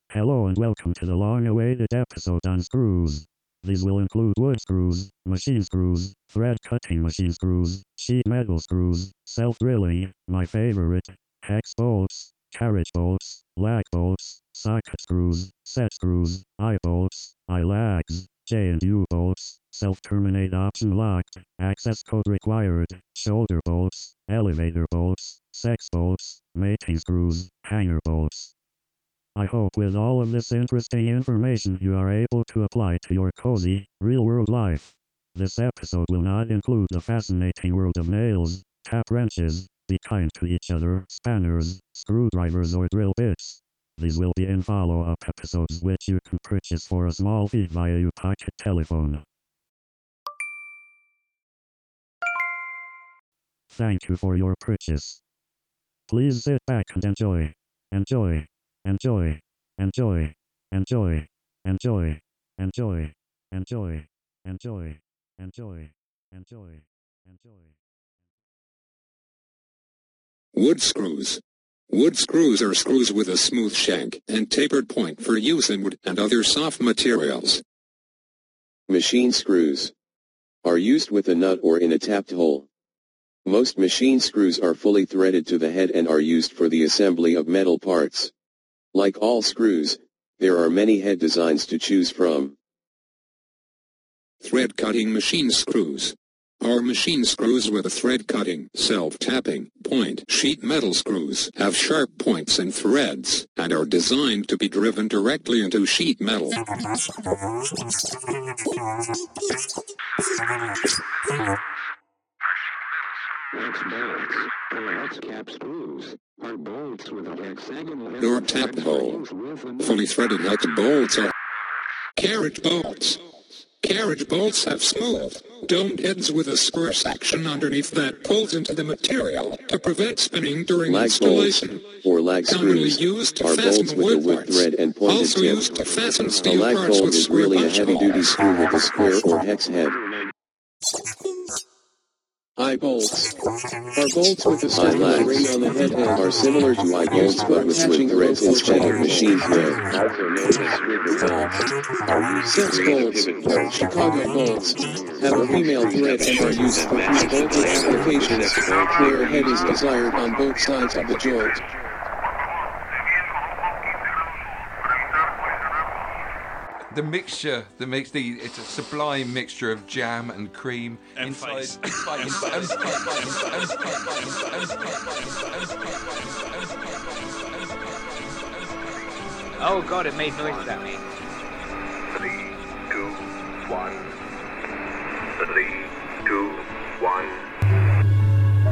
Hello and welcome to the long-awaited episode on screws. These will include wood screws, machine screws, thread-cutting machine screws, sheet metal screws, self-drilling, my favorite, hex bolts, carriage bolts, lag bolts, socket screws, set screws, eye bolts, eye lags, J and U bolts, self-terminate option locked, access code required, shoulder bolts, elevator bolts, sex bolts, mating screws, hanger bolts. I hope with all of this interesting information you are able to apply to your cozy, real-world life. This episode will not include the fascinating world of nails, tap wrenches, be kind to each other, spanners, screwdrivers or drill bits. These will be in follow-up episodes which you can purchase for a small fee via your pocket telephone. Thank you for your purchase. Please sit back and enjoy. Enjoy. Enjoy, enjoy, enjoy, enjoy, enjoy, enjoy, enjoy, enjoy, enjoy, enjoy. Wood screws. Wood screws are screws with a smooth shank and tapered point for use in wood and other soft materials. Machine screws are used with a nut or in a tapped hole. Most machine screws are fully threaded to the head and are used for the assembly of metal parts. Like all screws, there are many head designs to choose from. Thread-cutting machine screws are machine screws with a thread-cutting, self-tapping, point. Sheet metal screws have sharp points and threads, and are designed to be driven directly into sheet metal. Hex bolts, or hex cap screws, are bolts with a hexagonal head or tapped hole. Fully threaded hex bolts are carriage bolts. Carriage bolts have smooth, domed heads with a spur section underneath that pulls into the material to prevent spinning during Lag installation. bolts, or lag Commonly screws, used to are fasten bolts with a wood wood parts. thread and pointed Also tip. used to fasten A steel lag parts bolt with is square really a punch heavy-duty holes. screw with a square or hex head. Eye bolts are bolts with a circular ring on the head and are similar to eye bolts but with wood threads instead of machine thread. Also known as squiggle bolts. Sex bolts, Chicago bolts, have a female thread and are used for pre-bolted applications where a head is desired on both sides of the joint. The mixture that makes it's a sublime mixture of jam and cream And inside. face. Oh god, it made noises at me. 3, 2, 1. 3, 2, 1.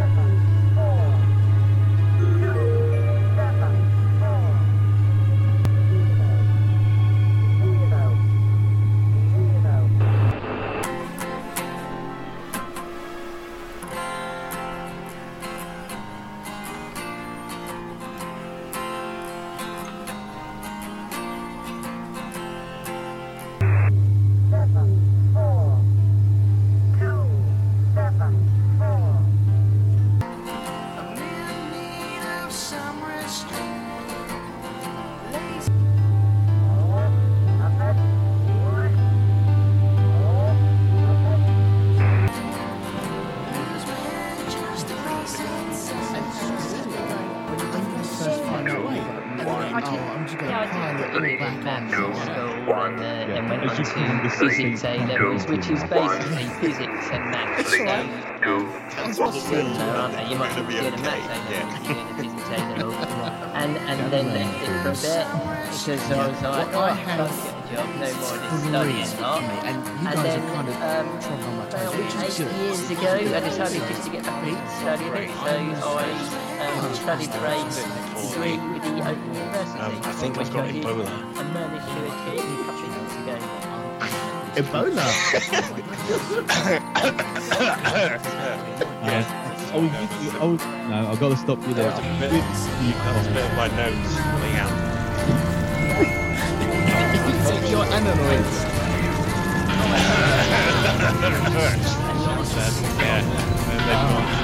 And went on to physics A levels, which is basically physics and maths. So, aren't they? You might be doing a maths A level, you're doing a physics A level. And then left it for a bit, because I was like, oh, I can't get a job, no more of this studying lot. And then, about 8 years ago, I decided just to get back into studying it, so I studied trades degree with the Open University. I think I've got Ebola. And managed to achieve a couple of years ago. Ebola? Yeah. No, I've got to stop you there. That was a bit of my nose coming out. It's your anoids.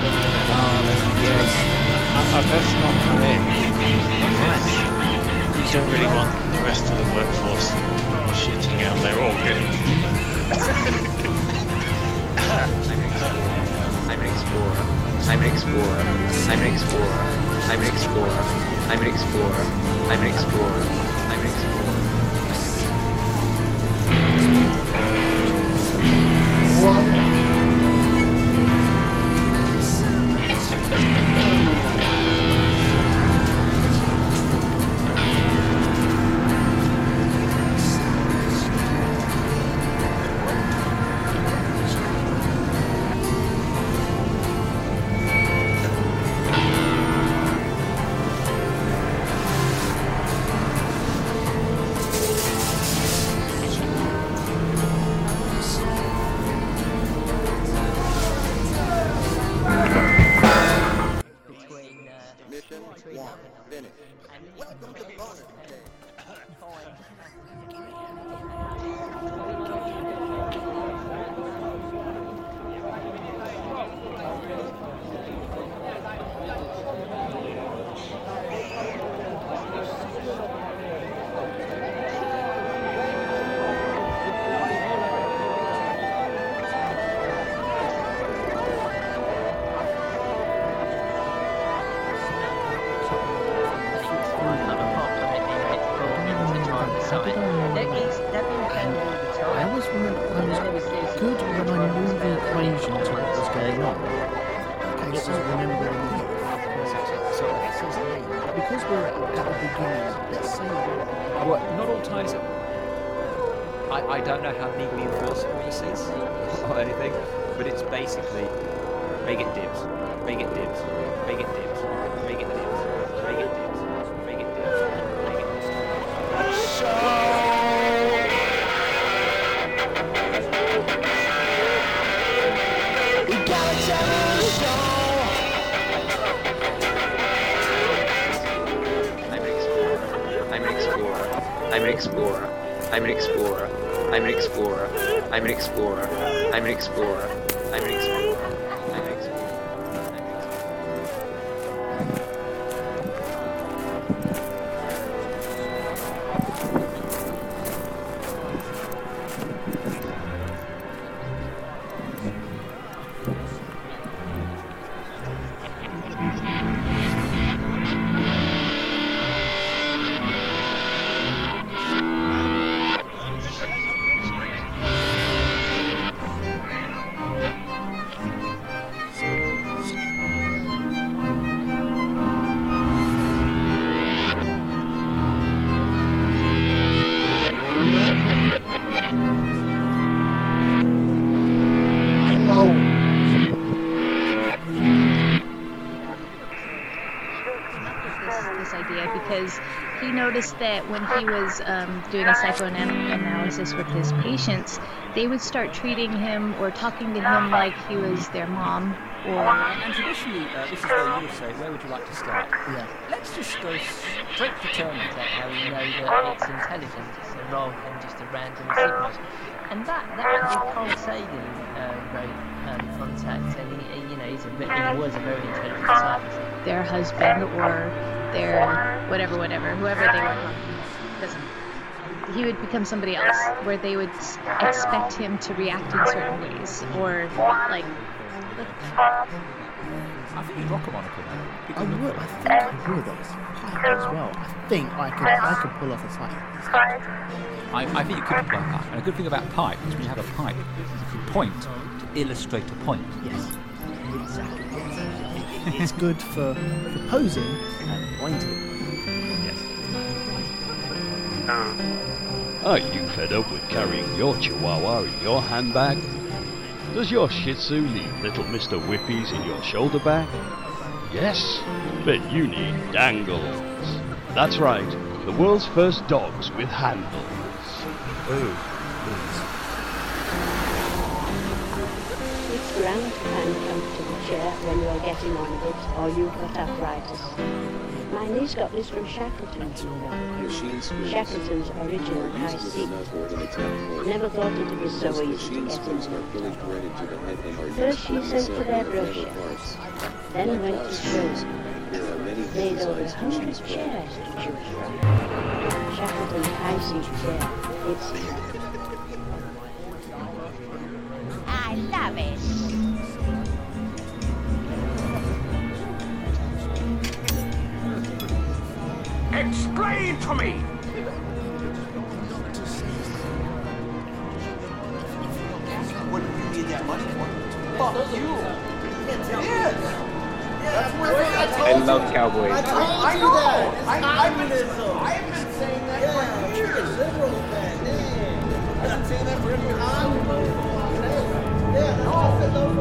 That's not correct. don't really want the rest of the workforce shitting out their organs. I'm an explorer. I'm an explorer. I'm an explorer. I'm an explorer. I'm an explorer. I'm an explorer. I'm an explorer. I don't know how legally enforceable this is or anything, but it's basically they get dibs, they get dibs, they get dibs, they get dibs, they get dibs, they get dibs, they get dibs. We gotta tell the show. I'm an explorer. I'm an explorer. I'm an explorer. I'm an explorer. I'm an explorer. I'm an explorer. I'm an explorer. I'm an explorer. Because he noticed that when he was doing a psychoanalysis with his patients, they would start treating him or talking to him like he was their mom. And traditionally, this is where you would say, where would you like to start? Yeah. Let's just go straight to terms, like how you know that it's intelligent, rather than just a random signal. And that you can't say that wrote Contact, and he was a very intelligent scientist. Their husband or their whatever, whoever they were talking about, he would become somebody else, where they would expect him to react in certain ways, or like. I think you'd rock a monocle, man. I would. I think I would. Pipe as well. I think I could pull off a pipe. I think you could pull off a pipe. And a good thing about pipe is when you have a pipe, you can point to illustrate a point. Yes. Exactly. It's good for posing and pointing. Yes. Are you fed up with carrying your chihuahua in your handbag? Does your Shih Tzu need little Mr. Whippies in your shoulder bag? Yes? Then you need Dangles. That's right, the world's first dogs with handles. It's grand to handcuff to the chair when you're getting on with it, or you've got arthritis. My niece got this from Shackleton's, you know. Shackleton's original high seat. Never thought it was so easy to get in. First she sent for their brochure, then went to shows. Made over 100 chairs to choose from. high-seat chair. It's... I love it. Explain to me! What do you need that money for? Fuck you! Yes! I love cowboys. I know that! I've been saying that for years! I've been saying that for years. Yeah, no, I said no,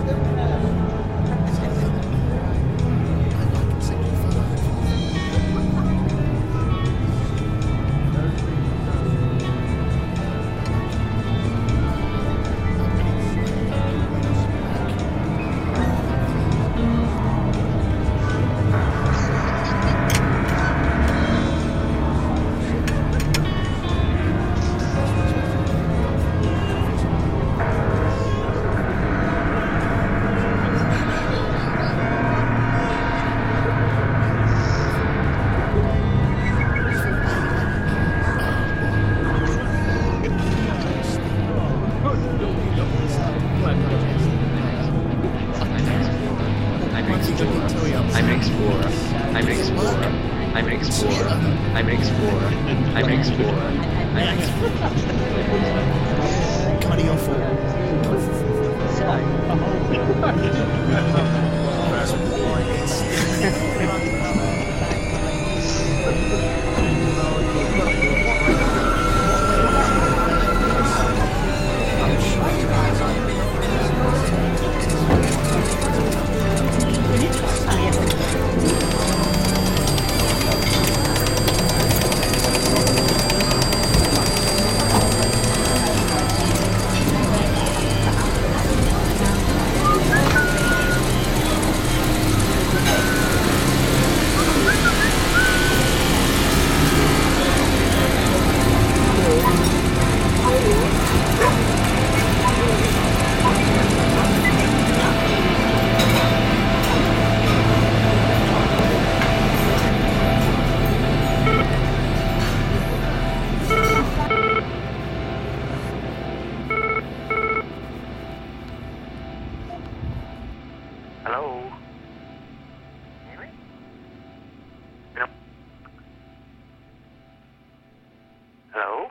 Hello?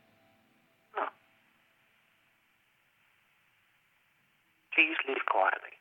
Please leave quietly.